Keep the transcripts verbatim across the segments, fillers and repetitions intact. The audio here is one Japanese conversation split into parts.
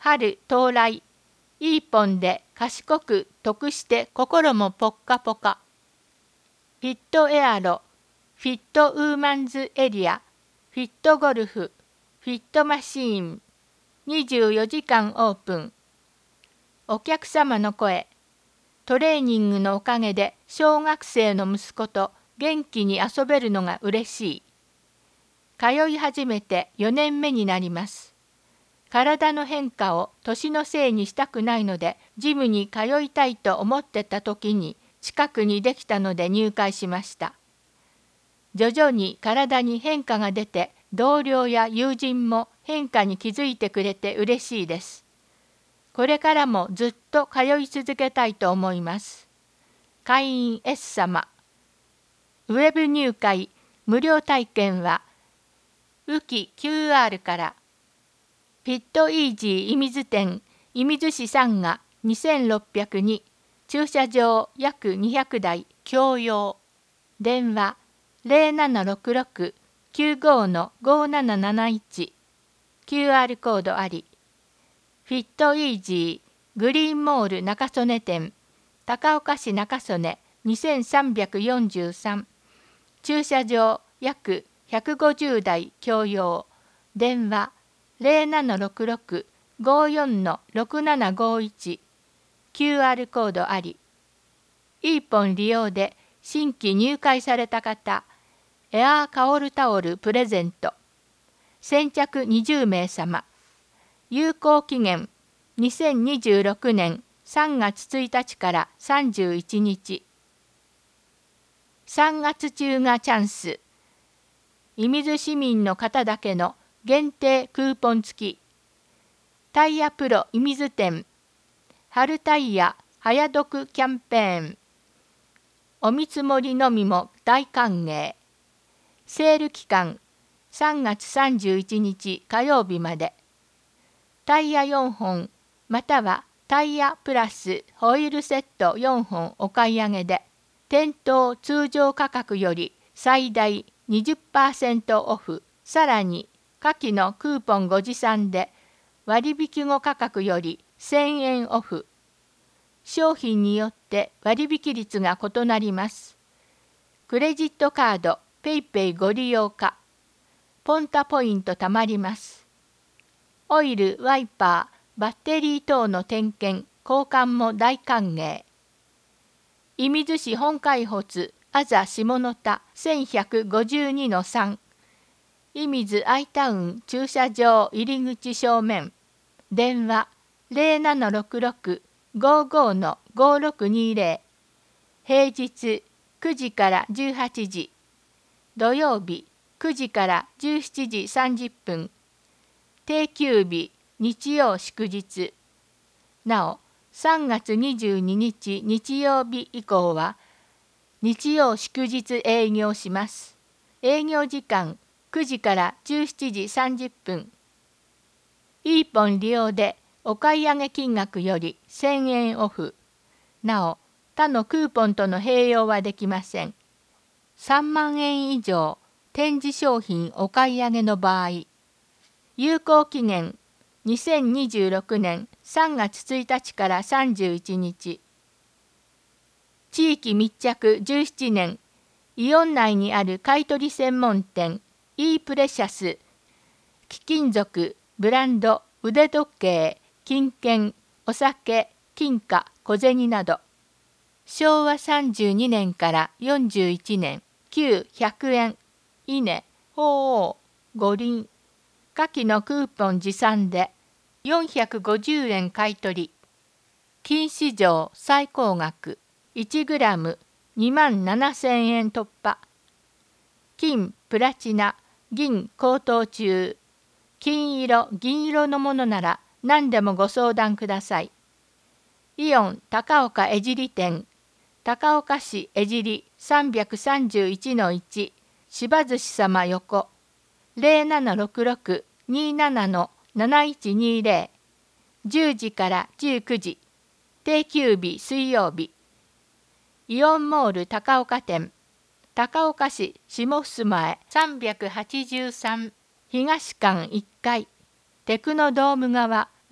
春到来。いいポンで賢く得して心もポッカポカ。フィットエアロ、フィットウーマンズエリア、フィットゴルフ、フィットマシーン。にじゅうよじかんオープン。お客様の声。トレーニングのおかげで小学生の息子と元気に遊べるのが嬉しい。通い始めてよねんめになります。体の変化を年のせいにしたくないので、ジムに通いたいと思ってた時に近くにできたので入会しました。徐々に体に変化が出て、同僚や友人も変化に気づいてくれて嬉しいです。これからもずっと通い続けたいと思います。会員 S 様。ウェブ入会無料体験は、ウキ キューアール から。フィットイージー射水店、射水市さんがにせんろっぴゃくに、駐車場約にひゃくだい、共用。電話ゼロななろくろく きゅうごのごなななないち。キューアール コードあり。フィットイージーグリーンモール中曽根店、高岡市中曽根にせんさんびゃくよんじゅうさん。駐車場約ひゃくごじゅうだい共用。電話ゼロななろくろく ごよんのろくななごいち。キューアール コードあり。イーポン利用で新規入会された方、エアーカオルタオルプレゼント。先着にじゅうめい様。有効期限にせんにじゅうろくねんさんがつついたちからさんじゅういちにち。さんがつ中がチャンス。射水市民の方だけの限定クーポン付き。タイヤプロ射水店。春タイヤ早読キャンペーン。お見積もりのみも大歓迎。セール期間さんがつさんじゅういちにち火曜日まで。タイヤよんほんまたはタイヤプラスホイールセットよんほんお買い上げで、店頭通常価格より最大 にじゅっパーセント オフ、さらに下記のクーポンご持参で割引後価格よりせんえんオフ。商品によって割引率が異なります。クレジットカード、ペイペイご利用か。ポンタポイント貯まります。オイル、ワイパー、バッテリー等の点検、交換も大歓迎。射水市本開発あざ下田せんひゃくごじゅうにのさん。射水アイタウン駐車場入り口正面。電話ゼロななろくろく ごごのごろくにゼロ。平日くじからじゅうはちじ。土曜日くじからじゅうしちじさんじゅっぷん。定休日日曜祝日。なお、さんがつにじゅうににち日曜日以降は日曜祝日営業します。営業時間くじからじゅうしちじさんじゅっぷん。イーポン利用でお買い上げ金額よりせんえんオフ。なお、他のクーポンとの併用はできません。さんまんえん以上展示商品お買い上げの場合、有効期限にせんにじゅうろくねんさんがつついたちからさんじゅういちにち。地域密着じゅうななねん、イオン内にある買取専門店 E プレシャス、貴金属、ブランド、腕時計、金券、お酒、金貨、小銭など。しょうわさんじゅうにねんからよんじゅういちねん、旧ひゃくえん、稲、鳳凰、五輪。下記のクーポン持参でよんひゃくごじゅうえん買い取り。金市場最高額いちグラムにまんななせんえん突破。金、プラチナ、銀高騰中。金色、銀色のものなら何でもご相談ください。イオン高岡江尻店、高岡市江尻 さんさんいちのいち、柴寿司様横、ゼロななろくろく にななのなないちにゼロ、じゅうじからじゅうくじ、定休日水曜日。イオンモール高岡店、高岡市下襖前さんびゃくはちじゅうさん東館いっかい、テクノドーム側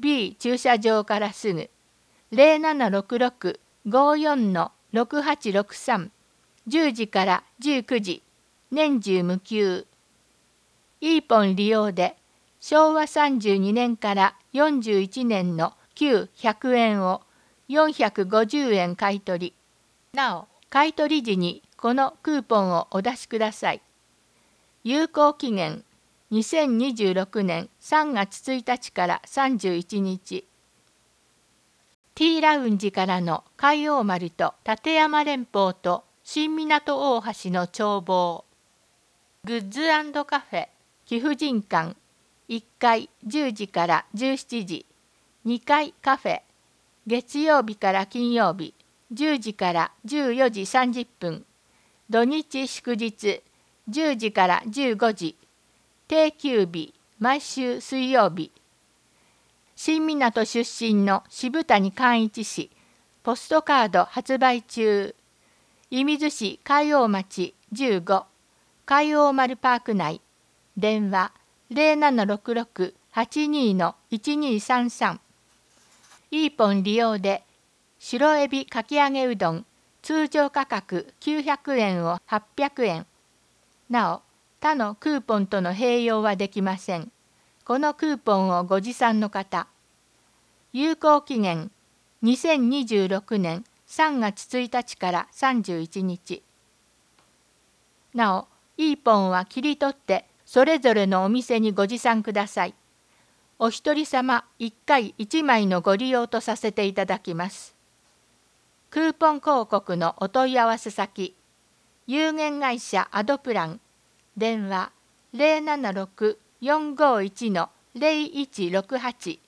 B 駐車場からすぐ ゼロななろくろく ごーよん ろくはちろくさん じゅうじからじゅうくじ年中無休。イーポン利用でしょうわさんじゅうにねんからよんじゅういちねんの旧ひゃくえんをよんひゃくごじゅうえん買い取り。なお、買い取り時にこのクーポンをお出しください。有効期限にせんにじゅうろくねんさんがつついたちからさんじゅういちにち。T ラウンジからの海王丸と立山連峰と新港大橋の眺望。グッズ&カフェ貴婦人館いっかいじゅうじからじゅうしちじ、にかいカフェ月曜日から金曜日じゅうじからじゅうよじさんじゅっぷん、土日祝日じゅうじからじゅうごじ、定休日毎週水曜日。新港出身の渋谷寛一氏、ポストカード発売中。射水市海王町じゅうご、海王丸パーク内。電話ゼロななろくろく はちにー いちにーさんさん。イーポン利用で白エビかき揚げうどん通常価格きゅうひゃくえんをはっぴゃくえん。なお、他のクーポンとの併用はできません。このクーポンをご持参の方。有効期限にせんにじゅうろくねんさんがつついたちからさんじゅういちにち。なお、イーポンは切り取ってそれぞれのお店にご持参ください。お一人様いっかいいちまいのご利用とさせていただきます。クーポン広告のお問い合わせ先、有限会社アドプラン、電話ゼロななろく よんごいち ゼロいちろくはち